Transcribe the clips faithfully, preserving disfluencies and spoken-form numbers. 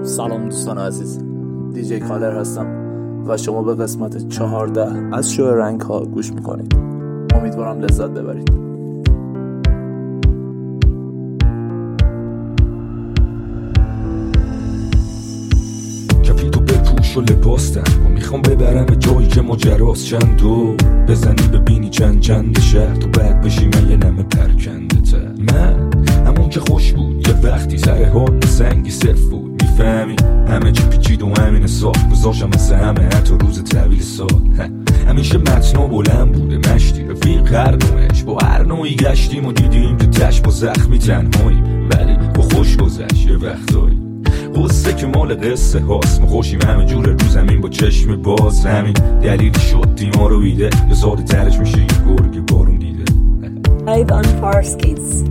سلام دوستان عزیز، دیجی کالر هستم و شما به قسمت چهارده از شو رنگ ها گوش میکنید. امیدوارم لذت ببرید. کفیتو بپوش و لباس تن و میخوام ببرم به جایی که ماجراست چند و بزنی ببینی چند چند شهر تو بعد بشی من یه نمه پرکنده تر. من همون که خوش بود یه وقتی سر حال سنگی صرف بود، میفهمی همه چی پیچید و همین ساخت گذاشتم مثل همه حتی روز طویل سال. همیشه متنا بلند بوده مشتی رفیق هر نوعش، با هر نوعی گشتیم و دیدیم که تش با زخمی تنهاییم، ولی با خوش گذشت یه وقتایی. قصه که مال قصه هاست، ما خوشیم همه جور رو زمین با چشم باز، همین دلیل شد دیما رو بیده یا ساده ترش میشه یه گرگ بارون دیده. Live on Fars Kids.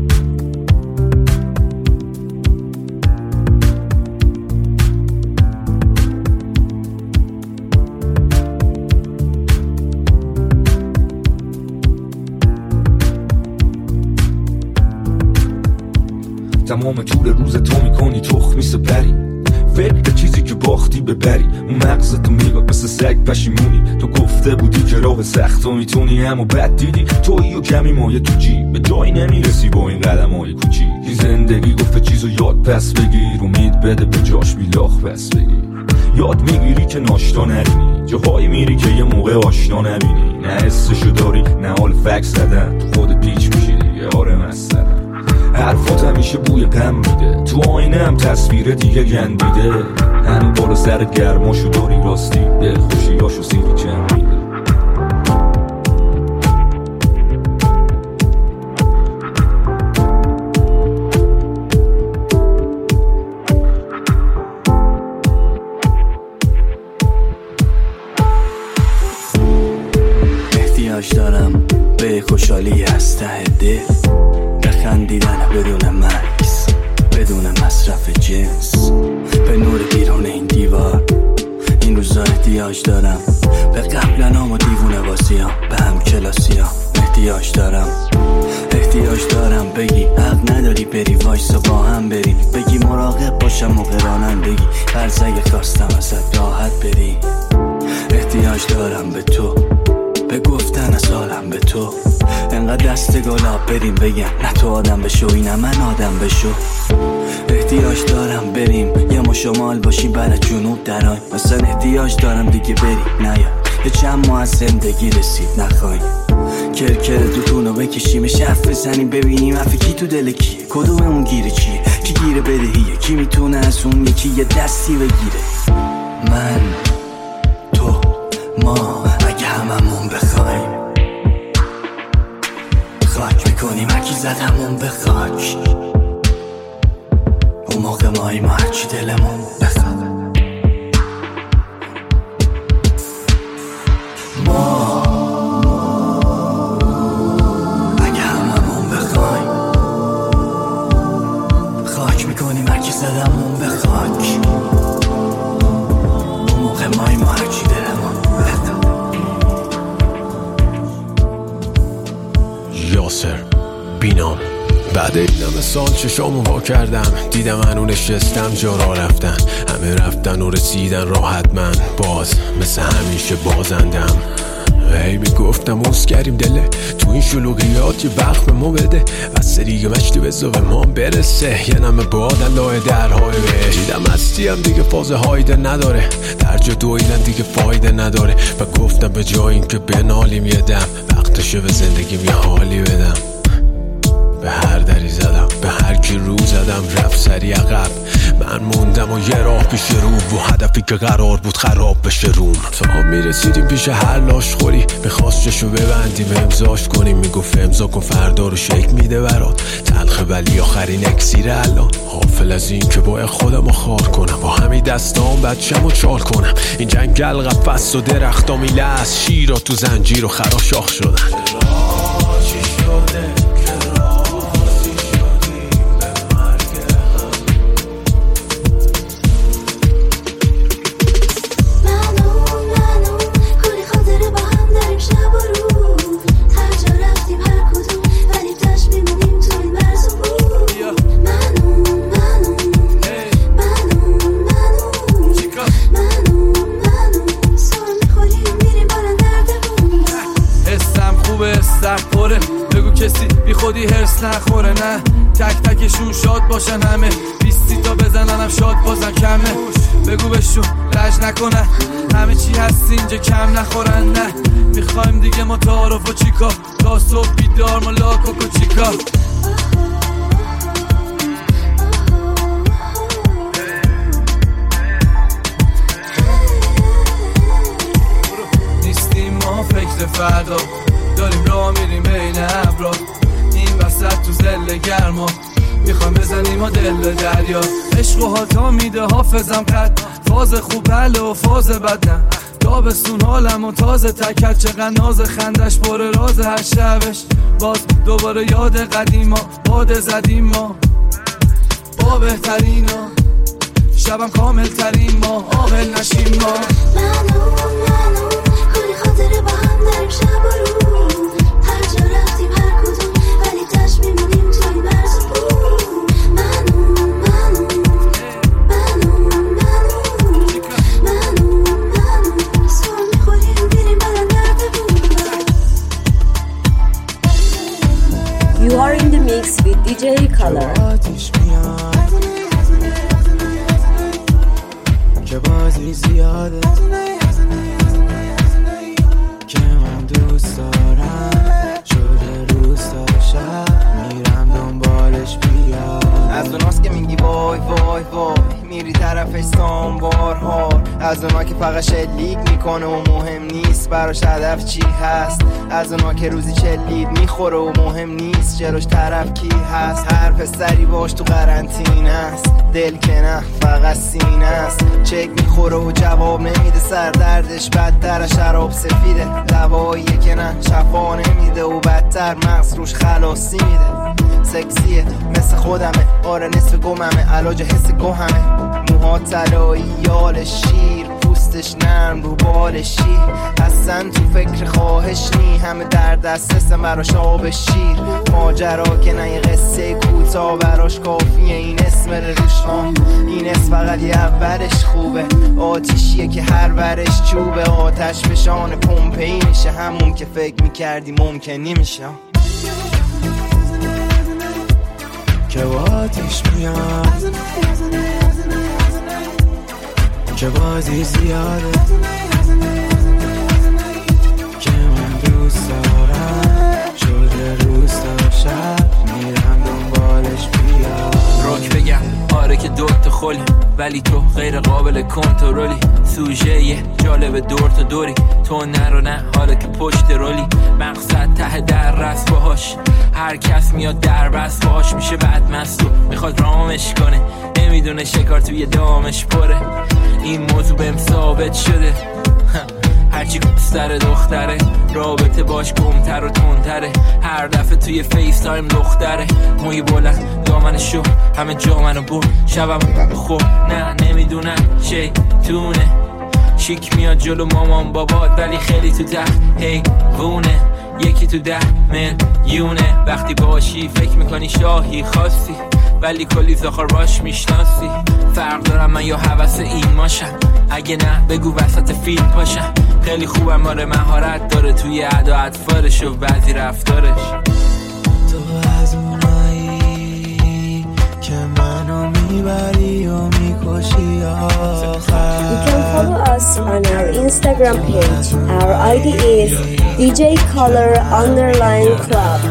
تمام طول روز تو میکنی تخمی سپری، فکر چیزی که باختی ببری، اون مغزتو میگاد مثل سگ پشیمونی. تو گفته بودی که راه سخت و میتونی، اما بد دیدی تویی و کمی مایه تو جیب، به جایی نمیرسی با این قدم های کوچی. این زندگی گفته چیزو یاد پس بگیر، امید بده به جاش بیلاخ پس بگیر. یاد میگیری که ناشتا نرینی، جاهایی میری که یه موقع آشنا نبینی، نه حسشو داری نه حال فکس زدن، تو خود پیچ میشی دیگه آره مثلا. حرفات همیشه بوی غم میده، تو آینه هم تصویر دیگه گندیده، هنو بالا سر گرماشو داری راستی دل خوشیاشو سیری چند میده. احتیاج دارم به خوشحالی از ته دل، خندیدن بدون مکس، بدون مصرف جنس، به نور بیرون این دیوار. این روزا احتیاج دارم به قبلنام و دیوونه بازیام، به هم کلاسیام. احتیاج دارم احتیاج دارم بگی حق نداری بری وایسا با هم بریم، بگی مراقب باشم موقع رانندگی، قرض اگه خواستم ازت راحت بری. احتیاج دارم به تو، به گفتن از حالم به تو، انقدر دست گلاب بریم بگم نه تو آدم بشو اینم من آدم بشو. احتیاج دارم بریم یه ما شمال باشیم برای جنوب درایم، مثلا احتیاج دارم دیگه بریم نیا یه چند ماه از زندگی رسید نخواهیم، کرکر دوتونو بکشیم شرف بزنیم ببینیم حرفی کی تو دل کیه، کدوممون گیره چیه، کی گیره بدهیه، کی میتونه از اون یکی یه دستی بگیره. من تو ما اگه هممون بخوایم خاک میکنیم هرکی زد همون به خاک، اون موقع ماییم هرچی دلمون بخواد. ما اگه هممون بخوایم خاک میکنیم هرکی زد همون به خاک، اون موقع ماییم هرچی دلمون بخواد. یاسر بینام. بعد این همه سال چشامو وا کردم، دیدم منو نشستم جا را رفتن، همه رفتن و رسیدن راحت، من باز مثل همیشه بازندم. هی میگفتم اوز کریم دله تو این شلوغیات یه وقت به ما بده، از سریگ مشتی بزا به ما برسه، یه نمه باد الله درهای بهش. دیدم هستیم دیگه فاز هایده نداره، در جا دویدن دیگه فایده نداره، و گفتم به جای این که بنالیم یه دم وقتشه به زندگیم یه حالی بدم. به هر دری زدم به هر کی رو زدم رفت سری عقب، من موندم و یه راه پیش رو و هدفی که قرار بود خراب بشه روم. تا میرسیدیم پیش هر لاش خوری، میخواست چشو ببندیم امضاش کنیم، میگفت امضا کن فردا رو شک میده برات، تلخ ولی آخرین اکسیر الان. غافل از این که باید خودم رو خار کنم، با همین دستام بچم و چال کنم، این جنگل قفص و درختا میله از شیر و تو زنجیر و خراشاخ شدن. چی شده من بهشون شاد باشن همه بیستی تا بزننم شاد بازن کمه بگو بهشون لج نکنن همه چی هست اینجا کم نخورن نه میخوایم دیگه ما تعارف و چیکا تا صبح بیدار ما لاکوک و چیکا نیستیم ما فکر فردا داریم راه میریم بین ابرا این وسط تو زل گرما میخوایم بزنیم و دل دریا عشق و حاتا میده حافظم قد فاز خوب بله و فاز بد نه تابستون حالم و تازه تکت چقدر ناز خندش پر راز هر شبش باز دوباره یاد قدیما باد زدیم ما با بهترین ها شبم کامل ترین ما عامل نشیم ما منو منو کلی خاطره با هم داریم شب و رو هر جا رفتیم هر کدوم ولی تش میمونیم توی مرز و بوم منو منو منو منو منو منو سوال میخوریم بیریم بدن درد بوم You are in the mix with دی جی Color. که بازی زیاده که من دوست دارم شده روستا شب میرم دنبالش بیاد از اوناست که میگی وای وای وای میری طرفش سامبارها از اونا که فقط شلیک میکنه و مهم نیست براش هدف چی هست از اونا که روزی چلید میخوره و مهم نیست جلوش طرف کی هست هر پسری باش تو قرنطینه است دل که نه فقط سینه است چک میخوره و جواب نمیده سر دردش بدتر شراب سفیده دواییه که نه شفا نمیده و بدتر مغز روش خلاصی میده سکسیه مثل خودمه آره نصف گممه علاج حس گوهمه موها طلایی یال شیر پوستش نرم رو بالشی اصلا تو فکر خواهش نی همه در دسترسم براش آب شیر ماجرا که نه یه قصه کوتاه براش کافیه این اسم روش این اسم فقط یه اولش خوبه آتیشیه که هر ورش چوبه آتش فشان پمپی میشه همون که فکر میکردی ممکن نمیشه که آتیش میاد که بازی زیاده که من دوست دارم شده روستا شب میرم دنبالش بیاد روک بگم آره که دوت خلی ولی تو غیر قابل کنترلی سوژه یه جالب دور تا دوری تو نرو نه حالا که پشت رولی مقصد ته در رست باهاش هر کس میاد در بست باهاش میشه بدمست و میخواد رامش کنه نمیدونه شکار توی دامش پره این موضوع بهم ثابت شده هرچی سر دختره رابطه باش گمتر و تندتره هر دفعه توی فیس تایم دختره موی بلند دامنشو همه جا منو بود شبم خب نه نمیدونم چی تونه شیک میاد جلو مامان بابات ولی خیلی تو ته هی وونه یکی تو ده میلیونه وقتی باشی فکر میکنی شاهی خاصی ولی کلی زخار باش میشناسی فرق دارم من یا حوث این ماشم اگه نه بگو وسط فیلم پاشم خیلی خوبم آره مهارت داره توی ادا اطفارش و بعضی رفتارش تو از اونایی که منو میبری و میکشی آخر You can follow us on our Instagram page. Our آی دی is دی جی Color underline club.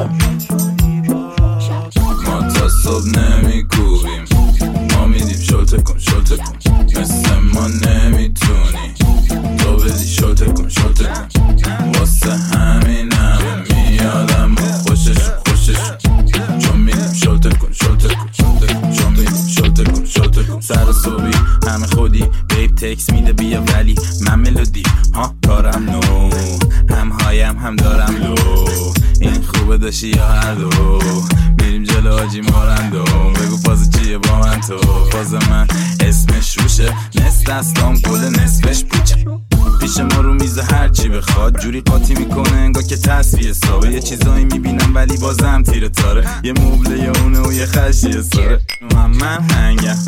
ما تا صبح نمی کوبیم ما میدیم شلته کن شلته کن مثل ما نمیتونی تو بدی شلته کن شلته کن واسه همین همه میادم و خوششون خوششون چون میدیم شلته کن شلته کن شلته کن چون میدیم شلته کن شلته کن سر و صبحی همه خودی بیب تکس میده بیا ولی من ملودی ها کارم نو هم هایم هم دارم لو این خوبه داشتی یا هر دو میریم جلو آجی مارندو بگو فاز چیه با من تو فاز من اسمش روشه نصف دستام گل نصفش پوچه پیش ما رو میز هر چی بخواد جوری قاطی میکنه انگار که تصفیه حسابه یه چیزایی میبینم ولی بازم تیره تاره یه مبله یا اونه و یه خشی ساره من من هنگم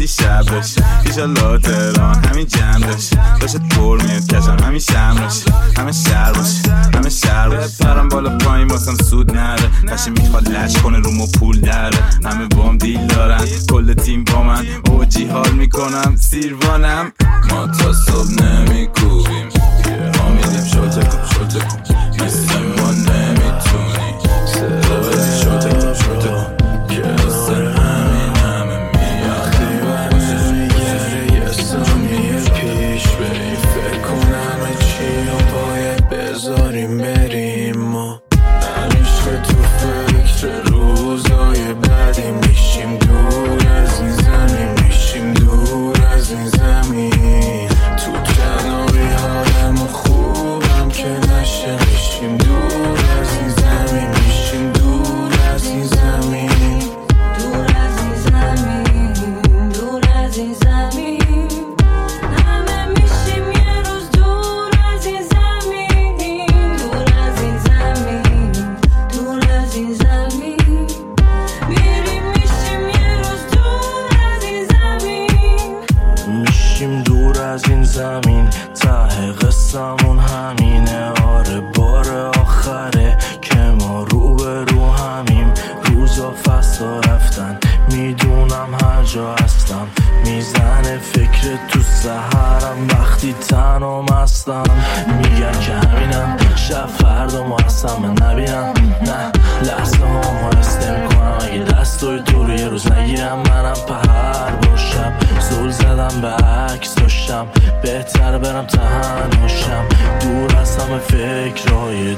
بعدی شب داشت ایشالله تهران همین جمع داشت داشت پر میاد کجم همین شم داشت همه شهر باشه همه شهر باشه پرم بالا پایین واسم سود نره کشی میخواد لش کنه رومو پول داره همه بام دیل دارن کل تیم با من اوجی حال میکنم سیروانم ما تا صبح نمیکوبیم ما میدیم شوته کن شوته کن مثل ما نمیتونی صدا بدی شوته کن شوته کن که اصلا همین همه میاد دیوانه میگره یه ثانیه پیش بریم فکر کنم چی رو باید بذاریم بریم ما همیشه تو فکر روزای بعدی میشیم دور از این زمین میشیم دور از این زمین تو کناری حالمو خوبم که نشه میشیم دور از این زمین میشیم دور از این زمین دور از این زمین دور از این زمین همه میشیم یه روز دور از این زمین دور از این زمین دور از این زمین میریم میشیم یه روز دور از این زمین میشیم دور از این زمین ته قصمون همینه آره بار آخره که ما رو به رو همیم روزا فصلا رفتن میدونم هر جا هستم میزنه فکر تو سحرم وقتی تنها مستم میگن که همینم شب فردا ما اصلا من نبینم نه لحظه ها ما رست نمیکنم اگه دستوی تو رو یه روز نگیرم منم پهر باشم زول زدم به عکس داشتم بهتر برم تنهاشم دور از همه فکرهای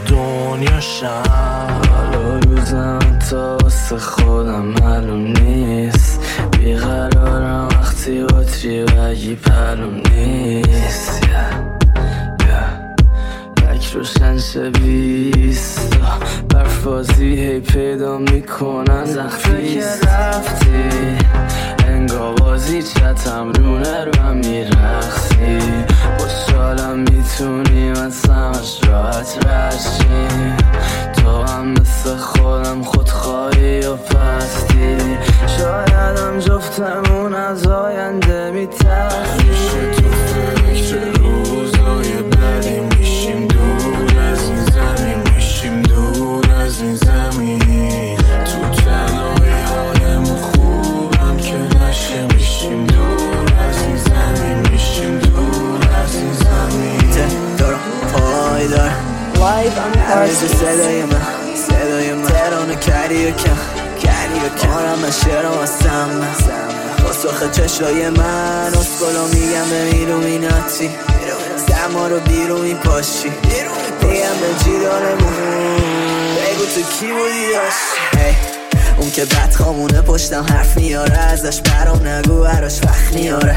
دنیاشم حالا روزم تا واسه خودم معلوم نیست بیقرارم وقتی باتری بگی پلوم نیست yeah. yeah. لک روشن شه بیستا برفازی هی پیدا میکنن وقتی که رفتی انگار بازی چتم رونه رو هم میرخصی خوشحالم میتونیم از همش راحت رشیم تو هم مثل خودم خودخواهی و پستی شاید هم جفتمون از آینده میترسیم میشه تو فکر روزای بعدی میشیم دور از این زمین میشیم دور از این زمین تو تنهایی حالمو خوبم که نشه میشیم دور از این زمین میشیم دور از این زمین دارم پایدار Live on همیشه Parsons. صدای من صدای من ترانه کری و کم کری و کم آرم من شعرم هستم من با سرخ چشای من اسکلو میگم به میلومیناتی سما رو بیرون میپاشی میگم به جیرانمون بگو تو کی بودی داشت hey. اون که بدخامونه پشتم حرف میاره ازش برام نگو براش وقت میاره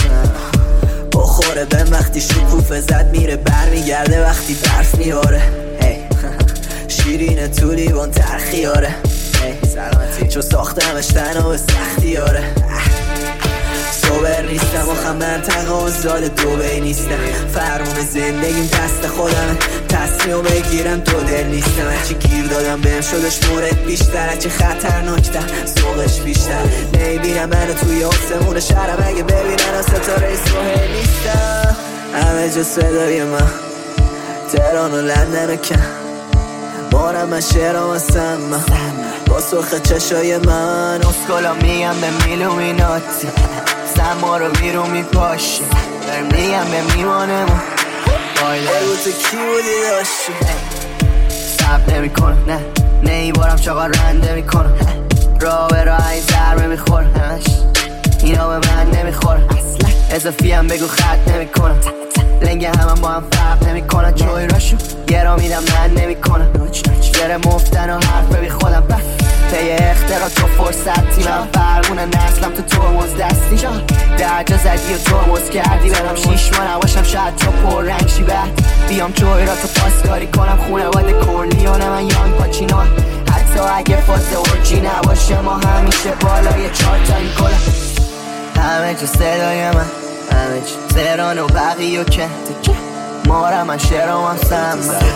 بخوره به وقتی شکوفه زد میره بر میگرده وقتی برف میاره hey. شیرینه تو لیوان ترخیاره hey. سلامتی چون ساختمش تنها به سختی آره سوبر نیستم آخه منطقه آزاد دوبه نیستم فرمون زندگیم دست خودمه تصمیمو بگیرم تو دل نیستم هرچی گیر دادم بهم شدش مورد بیشتر هرچی خطرناکتر سوقش بیشتر نمیبینم منو توی آسمون شهرم اگه ببینن از ستاره سوهل نیستم همه جا صدای من تهران و لندن و کم بارم من شعرم هستم من با سرخ چشای من اسکالا میگم به میلومیناتی سما رو بیرون میپاشی میگم به میوانمون بگو تو کی بودی داشتی سب نمی کنم نه نیبارم چاقا رنده میکنم را به راه این ضربه میخورم اینا به من نمیخورم اضافی هم بگو خط نمیکنم لنگ همه با هم فرق نمیکنن جوی راشو گرا میدم من نمیکنم جره مفتن و حرف ببی خودم طی اختراع تو فرصتی من فرمونه نسلم تو ترمز دستی درجا زدی و ترمز کردی برم شیش ما نباشم شاید تو پر رنگ شی بعد بیام جوی را تو پاسکاری کنم خونه باده کرلیونه من یان پاچینو حتی اگه فاز اورجی نباشه ما همیشه بالای چارتا این کنم همه جو صدای من همه جو تهران و بقیه و که مارم من شعرم هم سم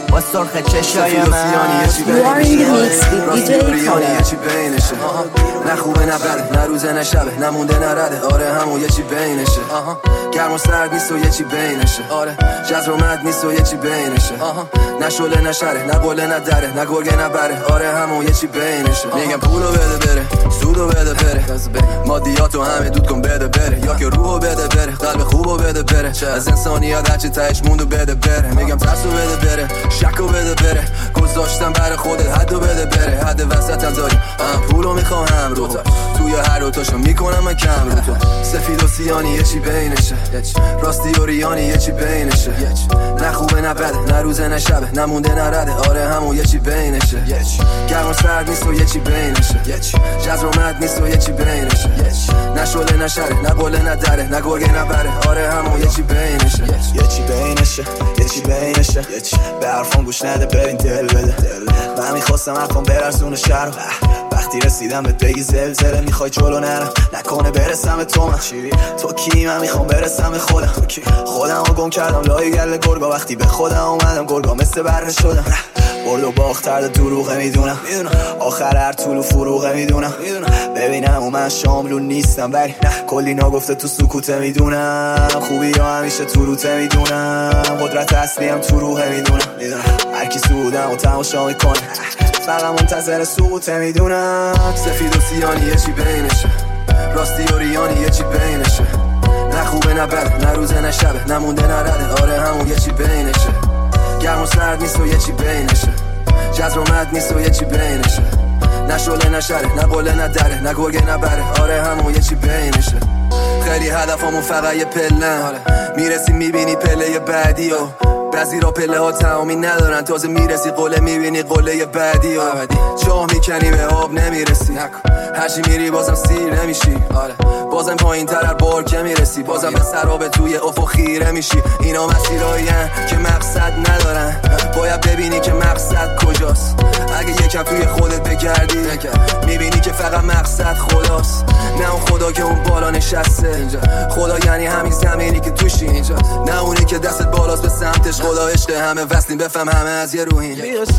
با سرخ چشای من. You are in the mix with دی جی یه چی بینشه، نه خوبه نه بده، نه روزه نه شبه، نمونده نه رده، آره همون یه چی بینشه. گرم و سرد نیست و یه چی بینشه، آره جزر و مد نیست و یه چی بینشه. نه شله نه شره، نه قله نه دره، نه گرگه نه بره، آره همون یه چی بینشه. میگم پولو بده بره، سودو بده بره، مادیاتو همه دود کن بده بره، یا که روحو بده بره، قلب خوبو بده بره، از انسانیت هرچی تهش موندو بده بره. میگم ترسو بده بره، شکو بده بره، گذاشتم برای خودت حدو بده بره، حد وسطم داری، هم پولو میخوام هم رو توی هر روتاشو میکنم من کم رو تو. سفید و سیانی یه چی بینشه، راستی و ریانی یه چی بینشه، نه خوبه نه بده، نه روزه نه شبه، نمونده نه رده، آره همون یه چی بینشه. گرم و سرد نیست و یه چی بینشه، جزر و مد نیست و یه چی بینشه، نه شله نه شره، نه قله نه دره، نه گرگه نه بره، آره همون یه چی بینشه. یه چی بینشه، یه چی بینشه، به حرفان گوش نده ببین دل بده. من میخواستم حرفان برسونه شهر، وقتی رسیدم بهت بگی زلزله میخوای جلو نرم، نکنه برسم به تو. من تو کی؟ من میخوام برسم به خودم. خودم رو گم کردم لای گل گرگا، وقتی به خودم اومدم گرگا مثل بره شدم. برد و باخت ترد دروغه میدونم، آخر هر طول و فروغه میدونم. ببینم و من شاملون نیستم ولی کلی ناگفته تو سکوته میدونم. خوبی ها همیشه تو روته میدونم، قدرت اصلی هم تو روحه میدونم. هر کی سودم و تماشا میکنه فقط منتظر سقوطه میدونم. سفید و سیانی یه چی بینشه، راستی و ریانی یه چی بینشه، نه خوبه نه بده، نه روزه نه شبه، نمونده نه رده، آره همون یه چی بینشه. گرم و سرد نیست و یه چی بینشه، جزر و مد نیست و یه چی بینشه، نه شله نه شره، نه قله نه دره، نه گرگه نه بره، آره همون یه چی بینشه. خیلی هدفمون فقط یه پلن، میرسی میبینی پله بعدی و بعضی را پله ها تمامی ندارن، تازه میرسی قله میبینی قله بعدی و چاه میکنی به آب نمیرسی، هرچی میری بازم سیر نمیشی، بازم پایین تر هر بار که میرسی، بازم به سراب توی افق خیره میشی. اینا مسیرایی که مقصد ندارن، باید ببینی که مقصد کجاست. اگه یکم توی خودت بگردی میبینی که فقط مقصد خداست، نه اون خدا که اون بالا نشسته. خدا یعنی همین زمینی که توشی، نه اونی که دستت بالاست به سمتش. خدا عشق همه وصلیم، بفهم همه از یه روحین.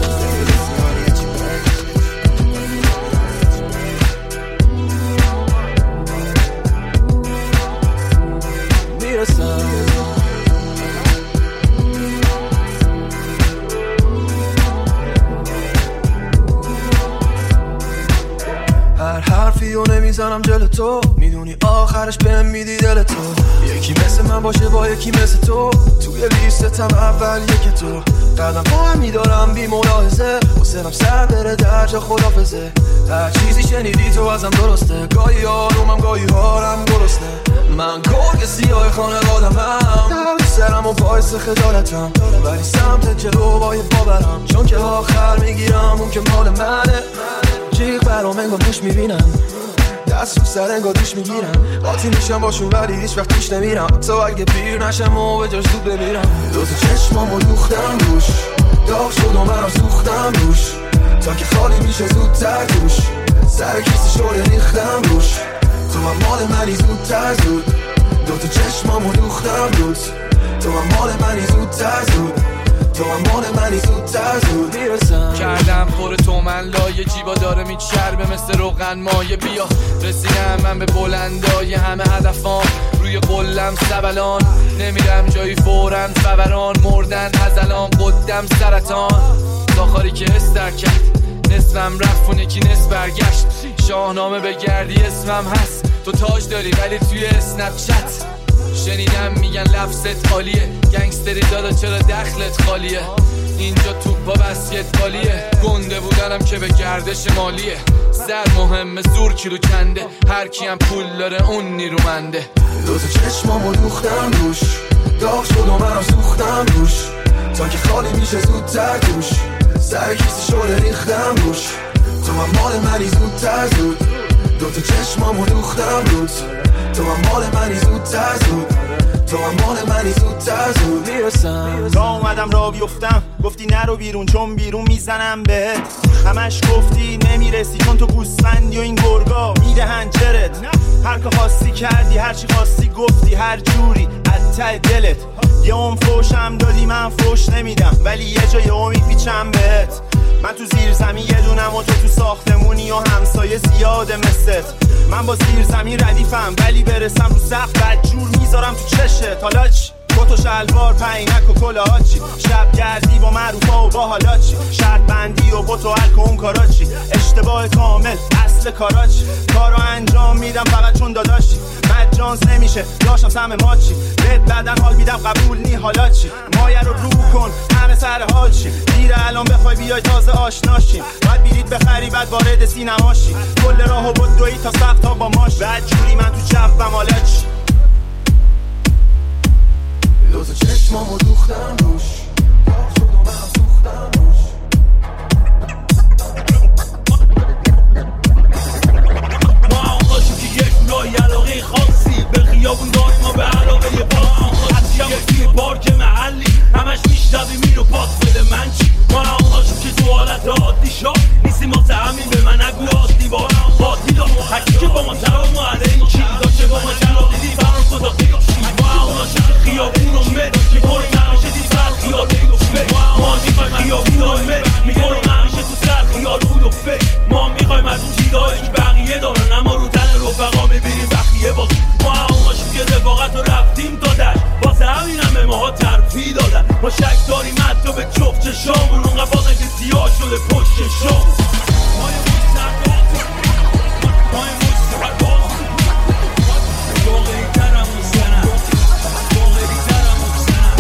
هر حرفی رو نمیزنم جل تو، میدونی آخرش بهم میدی دل تو. یکی مثل من باشه با یکی مثل تو، توی لیستم اول یک تو. قدم با هم میدارم بی ملاحظه، حسنم سر بره در جا خدافزه. هر چیزی شنیدی تو ازم درسته، گاهی آرومم گاهی هارم گرسنه. من گرگ سیاه خانوادمم، در سرم و باعث خجالتم، ولی سمت جلو باید باورم، چون که آخر میگیرم اون که مال منه. جیغ برام انگار دوش میبینم، دست رو سر انگار دوش میگیرم، قاطی میشم باشون ولی هیچ وقت توش نمیرم، تو اگه پیر نشم و به جاش زود بمیرم. دو تا چشمامو دوختم روش، داغ شد و منم سوختم روش، تا که خالی میشه زودتر توش، سر کیسه شده ریختم روش، تو هم مال منی زودتر زود. دو تا چشمامو دوختم روش، تو هم مال منی زودتر زود، تو هم مال منی زودتر زود میرسم. کردم پر تو من لایه، جیبا داره میچربه مثل روغن مایه. بیا رسیدم من به بلندای همه هدفام، روی قلم سبلان نمیرم جایی فوراً فوران، مردن از الان قدم سرطان. داخاری که استر کرد نصفم رفت و یکی نصف برگشت، شاهنامه بگردی اسمم هست، تو تاج داری ولی توی اسنپ چت. شنیدم میگن لفظت عالیه، گنگستری دادا چرا دخلت خالیه، اینجا توپا بسکتبالیه، گنده بودنم که به گردش مالیه. سر مهمه زور کیلو کنده، هر کیم پول داره اون نیرومنده. دو تا چشمامو دوختم روش، داغ شد و منم سوختم روش، تا که خالی میشه زودتر توش، سر کیسه شده ریختم روش، تو هم مال منی زودتر زود. دو تا چشمامو دوختم روش، تو هم مال منی زودتر زود، تو هم مال منی زودتر زود میرسم. تا اومدم را بیفتم، گفتی نرو بیرون چون بیرون میزنم بهت، همش گفتی نمیرسی چون تو گوسفندی و این گرگا میدهن چرت. هر که خواستی کردی، هر چی خواستی گفتی، هر جوری از ته دلت. یه اون فوشم دادی من فوش نمیدم، ولی یه جای امید میچم بهت. من تو زیر زمین یه دونم و تو تو ساختمونی و همسایه زیاده مثلت. من با زیر زمین ردیفم ولی برسم رو سقف بدجور میذارم تو چشت. حالا چی؟ کت و شلوار پینک و کلاه چی؟ شب گردی با معروفا و با حالا چی؟ شرط بندی و بوت و الک و اون کارا چی؟ اشتباه کامل اصل کارا چی؟ کارو انجام میدم فقط چون داداشی. مجانس نمیشه داشتم سم ما چی؟ بهت بعدن حال میدم قبول نی حالا چی؟ مایه رو رو کن همه سر حال چی؟ دیره الان بخوای بیای تازه آشناشیم. باید بیرید بخری بعد وارد سینما شی. کل راهو بدوی تا سقف تا با ماش. بعد جوری من تو جوم حالا چی؟ لوز چشمامو دوختم روش، داغ شد و من سوختم روش. ما آنقاشیم که یک رای علاقه خاصی به خیابون داد ما به علاقه یه باقی. حتی هم توی پارک محلی همش میشتبی میرو پاس بده من چی. ما آنقاشیم که تو حالت عادی شا نیستیم واسه همین به من نگو عادی با قاطی دار. حکی که با ما سلام و علیه چی داشته با ما جلال دیدی برام خدا خیاشی. ما آنقاشیم که خیابون رو مد میکنی نمیشه دی سر خیال بگو فکر. ما میخوایم خیابون رو مد میکنی نمیشه تو سر خیال بود و فکر. ما میخوایم از اون چیزایی که بقیه دارن اما رو تن رفقا میبینیم بقیه باز. ما آنقاشیم که رفاقت رو رفتیم دادش واسه همین هم به ماها ترفی دادن. ما شک داریم حتی به جفت چشامون اون قفاقه که سیاه شده پشت چشام. ما یه موش سرباز ما یه موش سرباز واقعی ترم موزنم واقعی ترم موزنم.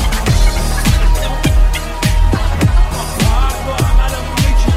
با عملمون یکی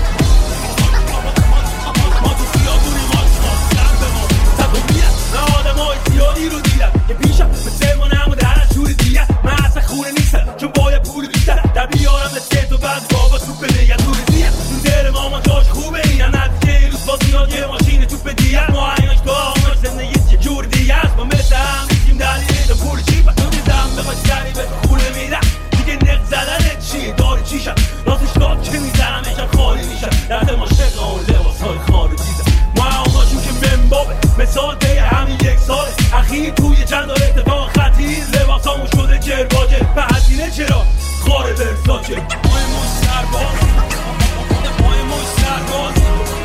ما تو سیابونی ما سر به ما تبومیت. من آدم های زیادی رو دیدم که پیشم مثل ما نمو در از جور دیگه. من اصلا خونه نیستم چون باید پول بیشتر در بیارم لسکت و بعد بابا توپ دیگه دور دیگه. تو دل ماما جاش خوبه این نتیجه روز باز میاد یه ماشین توپ دیگه. ما ایناش تو آماش زندگی یه جور دیگه است. ما مثل هم ریزیم دلیل تو پول چی و تو دیدم بخواد سری به خونه میرم دیگه نق زدنت چیه داری چیشم راستش داد که میزنم ایشم خالی میشم درد ما شقه اون لباس های خالی دیدم. ما آماشون که منبابه مثال به همین یک ساله اخیر توی چند دار اتفاق خطیر لباس همون شده جرباجه به هزینه چرا خاره برساچه. ما یه موش سرباز ما یه موش سرباز.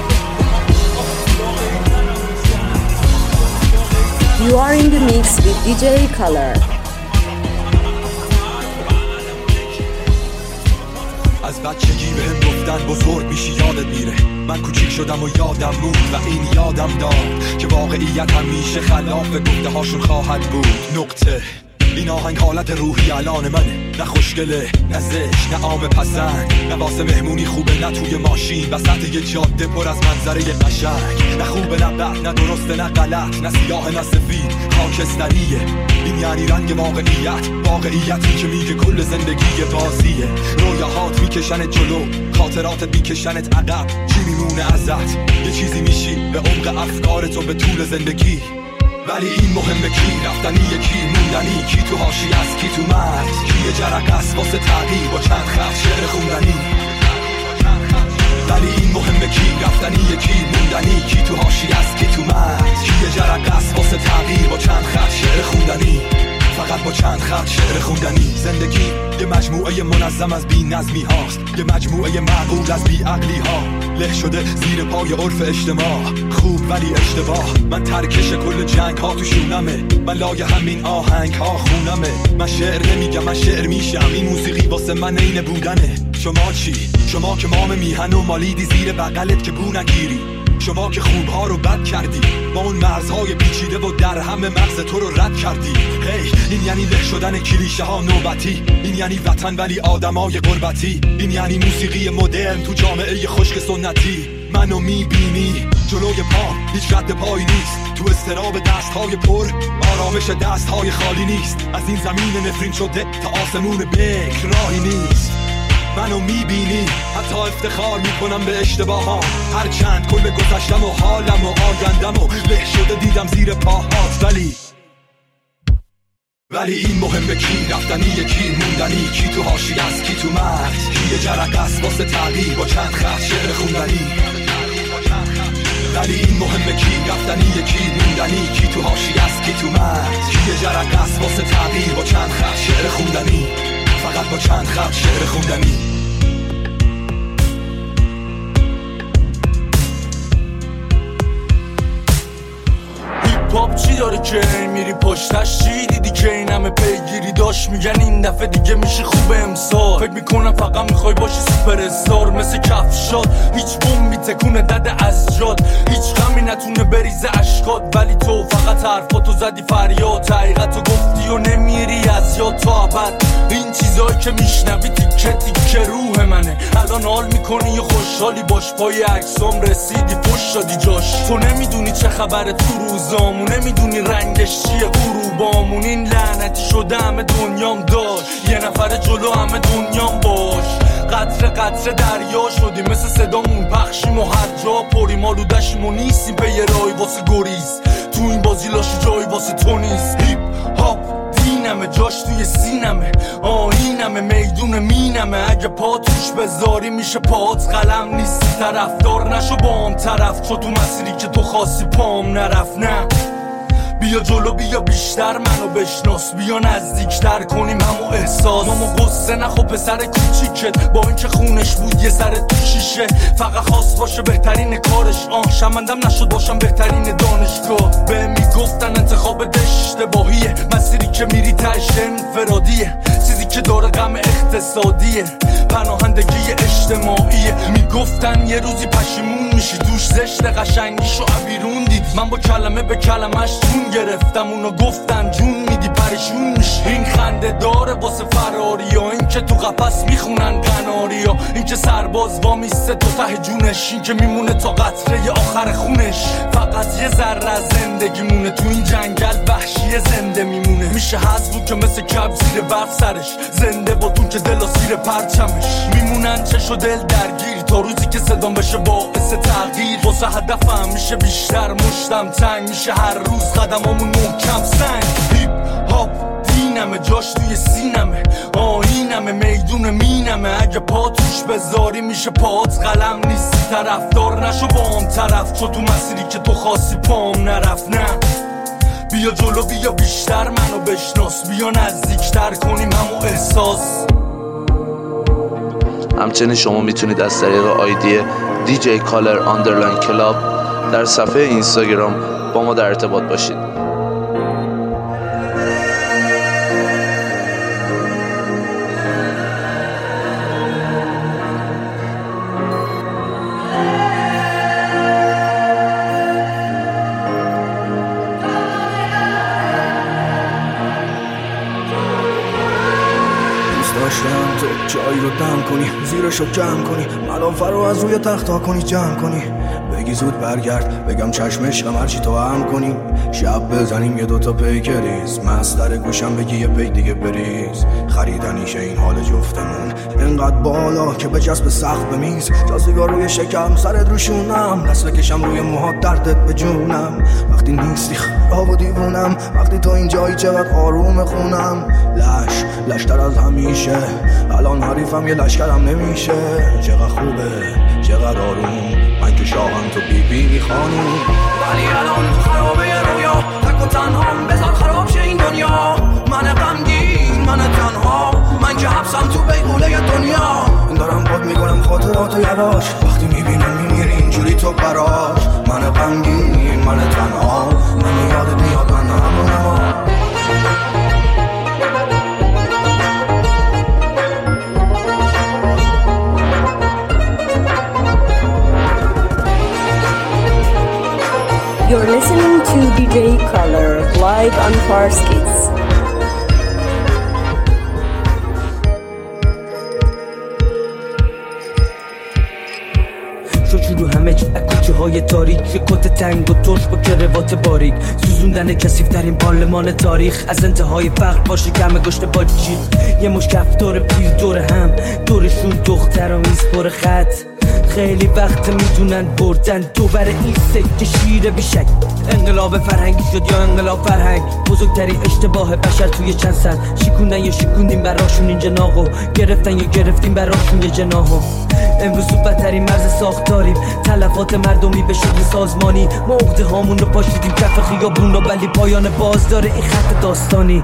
You are in the mix with دی جی Color. از بچگی بهم گفتن بزرگ میشی یادت میره. من کوچیک شدم و یادم بود و این یادم داد که واقعیت همیشه خلاف گفته هاشون خواهد بود. نقطه. این آهنگ حالت روحی الان منه، نه خوشگله نه زشت نه عام پسند، نه واسه مهمونی خوبه نه توی ماشین وسط یه جاده پر از منظره قشنگ. نه خوبه نه بد نه درسته نه غلط نه سیاه نه سفید خاکستریه. این یعنی رنگ واقعیت، واقعیتی که میگه کل زندگی بازیه. رویاهات میکشنت جلو، خاطراتت میکشنت عقب. چی میمونه ازت؟ یه چیزی میشی به عمق افکارت و به طول زندگی. ولی این مهمه کی رفتنی کی موندنی، کی تو حاشیه است کی تو مرز، کی یه جرقه است واسه تغییر با چند خط شعر خوندنی. ولی این مهمه کی رفتنی کی موندنی، کی تو حاشیه است کی تو مرز، کی یه جرقه است واسه تغییر با چند خط شعر خوندنی. فقط با چند خط شعر خوندنی. زندگی یه مجموعه منظم از بی نظمی هاست، یه مجموعه معقول از بی عقلی ها. له شده زیر پای عرف اجتماع، خوب ولی اشتباه. من ترکش کل جنگ ها تو شونمه، من لای همین آهنگ ها خونمه. من شعر نمیگم من شعر میشم، این موسیقی واسه من عین بودنه. شما چی؟ شما که مام میهن و مالیدی زیر بغلت که بو نگیری. شما که خوبها رو بد کردی، با اون مرزهای پیچیده و در همه مغز تو رو رد کردی. هی hey, این یعنی له شدن کلیشه ها نوبتی، این یعنی وطن ولی آدمای غربتی، این یعنی موسیقی مدرن تو جامعه خشک سنتی. منو میبینی جلوی پا هیچ رد پایی نیست، تو استراب دست های پر آرامش دست های خالی نیست. از این زمین نفرین شده تا آسمون بکر راهی نیست. منو میبینی حتی افتخار میکنم به اشتباهام، هرچند کل گذشتم و حالم و آیندم و له شده دیدم زیر پاهات. ولی ولی این مهمه کی رفتنی کی موندنی، کی تو حاشیه است کی تو مرز، کی یه جرقه است واسه تغییر با چند خط شعر خوندنی. ولی این مهمه کی رفتنی کی موندنی، کی تو حاشیه است کی تو مرز، کی یه جرق است واسه تغییر با چند خط شعر خوندنی، فقط با چند خط شعر خوندنی. پاپ چی داره که میری پشتش؟ چی دیدی که این همه پیگیری داشت؟ میگن این دفعه دیگه میشه خوب امسال. فکر میکنم فقط میخوای باشی سوپر استار، مثل کفشات هیچ بومی تکونه دده از جاد، هیچ غمی نتونه بریزه اشکات. ولی تو فقط حرفاتو زدی فریاد، حقیقتو گفتی و نمیری از یاد تا ابد. این چیزایی که میشنوی تیکه تیکه روح منه. الان حال میکنی یا خوشحالی باش، پای عکسام رسیدی فوش شدی جاش. تو نمیدونی چه خبره تو روزامون، نمیدونی رنگش چیه غروبامون. این لعنتی شده همه دنیام داشت، یه نفر جلو همه دنیام باش. قطره قطره دریا شدیم، مثل صدامون پخشیم و هر جا پریم. آلودشیم و نیستیم به یه رای واسه گریز، تو این بازی لاشی جایی واسه تو نیست. هیپ هاپ دینمه، جاش توی سینمه، آینمه، میدون مینمه. اگه پا توش بذاری میشه پات قلم. نیستی طرفدار نشو با هم طرف، چون تو مسیری که تو خواستی پام نرفت. نه بیا جلو، بیا بیشتر منو بشناس، بیا نزدیکتر کنیم همو احساس. ماما قصه نخو پسر کوچیکت، با اینکه خونش بود یه سر تو شیشه. فقط خواست باشه بهترین کارش، آه شمندم نشد باشم بهترین دانشگاه. به میگفتن انتخاب اشتباهیه، مسیری که میری تش انفرادیه. چیزی که داره غم اقتصادیه، پناهندگی اجتماعیه. میگفتن یه روزی پشیمون میشی، دوش زشت قشنگیشو عبیرون دید. من با کلمه به کلمش جون گرفتم، اونو گفتن جون میدی پریشون میشی. این خنده داره واسه فراریا، این که تو قفس میخونن قناریا. این که سرباز وامیسته تو ته جونش، این که میمونه تا قطره آخر خونش. فقط یه ذره زندگی مونه، تو این جنگل وحشی زنده میمونه. میشه حذف که مثل کب زیر برف سرش، زنده با دون که دل و سیر پرچمش. میمونن چش و دل درگیر تا روزی که صدام بشه باعث تغییر. واسه هدفم میشه بیشتر، مشتم تنگ میشه هر روز، قدمامون محکم سنگ. هیپ هاپ دینمه، جاش توی سینمه، آینمه، میدون مینمه. اگه پا توش بذاری میشه پات قلم. نیستی طرفدار نشو با هم طرف، چون تو مسیری که تو خواستی پام نرفت. نه بیا جلو، بیا بیشتر منو بشناس، بیا نزدیکتر کنیم همو احساس. همچنین شما میتونید از طریق آیدی دی جی کالر آندرلاین کلاب در صفحه اینستاگرام با ما در ارتباط باشید. داشتم تو جایی رو دم کنی، زیرشو جمع کنی، ملافه رو از روی تختا کنی جمع کنی. بگی زود برگرد، بگم چشم عشقم هرچی تو هم کنی. شب بزنیم یه دوتا پیکریز، مستر گوشم بگی یه پی دیگه بریز. خریدنیشه این حال جفتمون انقدر بالا که به جسب سخت بمیز. تا سیگار روی شکم، سرت روشونم، دست بکشم روی موهات، دردت به جونم. وقتی نیستی خراب و دیوونم، وقتی تو این جایی چقدر آروم خونم. لش لشتر از همیشه، الان حریفم یه لشکرم نمیشه. چقدر خوبه، چقدر آروم، من که شاهم تو بی بی خانوم. ولی الان خرابه یه رویا، تک و تنهام، بذار خراب شه این دنیا. من غمگین، من تنها، من که حبسم تو بیغوله دنیا. دارم خود میکنم خاطراتو یواش، وقتی میبینم میمیری اینجوری تو براش. من غمگین، من تنها، من یادت میاد من همونم. You're listening to دی جی Color live on Fars Kids. رو همه چی کوچه های تاریک، کت تنگ و ترش با کروات باریک، سوزوندن کثیف ترین پارلمان تاریخ. از انتهای فقر باشه کم گشت با جیغ، یه مش کفتار پیر دور هم، دورشون دخترا میز پر خط. خیلی وقت میتونن بردن دوباره این سکه شیر بیشک. انقلاب فرهنگی شد یا انقلاب فرهنگ، بزرگترین اشتباه بشر توی چند سال. شکوندن یا شکوندیم براشون این جناحو، گرفتن یا گرفتیم براشون یه جناحو. امروز تو بدترین مرز ساختاریم، تلفات مردمی به شکل سازمانی. ما عقده هامون رو پاشیدیم کف خیابون رو، ولی پایان باز داره این خط داستانی.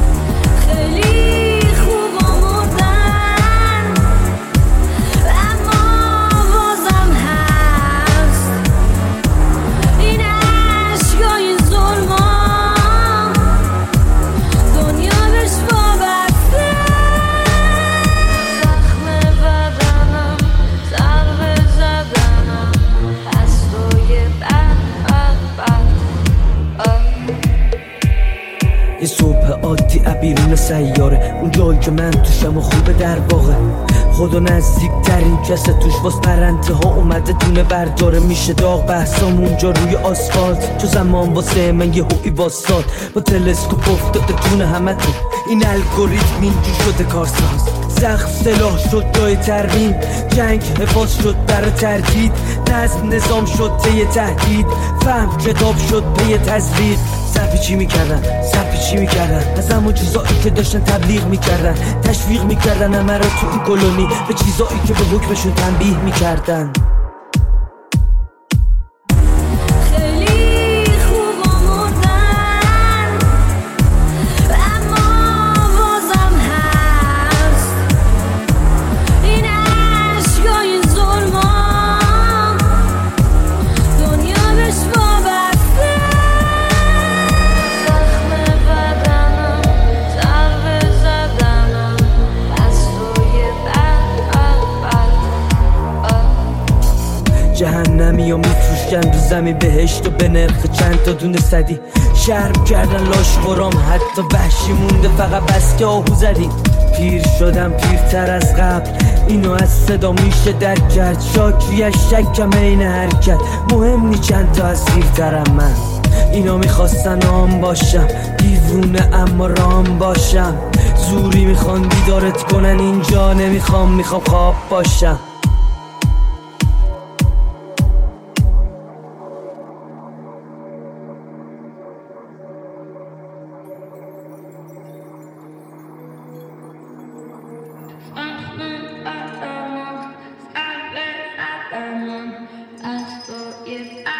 یه صبح عادی بیرون سیاره، اون جایی که من توشم و خوبه در واقع. خدا نزدیک ترین کسه توش واس پرنده ها اومده دونه برداره. میشه داغ بحثام اونجا روی آسفالت، چو زمان واسه من یه هوی واساد. با تلسکوپ افتاده دونه همه تو این الگوریتم اینجور شده کارساز. زخم سلاح شد جای ترمیم، جنگ حفاظ شد برای تردید. نظم نظام شد طی تهدید، فهم کتاب شد پی تزریق. سرپیچی میکردن سرپیچی میکردن از همون چیزایی که داشتن تبلیغ میکردن. تشویق میکردن همه رو تو این کلونی به چیزایی که به حکمشون تنبیه میکردن. جهنمی و میفروشن رو زمین بهشت و به نرخ چند تا دونه صدی. شرم کردن لاش خورام حتی وحشی مونده فقط بس که آهو زدی. پیر شدم پیرتر از قبل، اینو از صدا میشه درک کرد. شاکیش شکم این حرکت، مهم نی چند تا از پیرترم من. اینا میخواستن آم باشم، دیوونه اما رام باشم. زوری میخوان دیدارت کنن، اینجا نمیخوام میخوام خواب باشم. I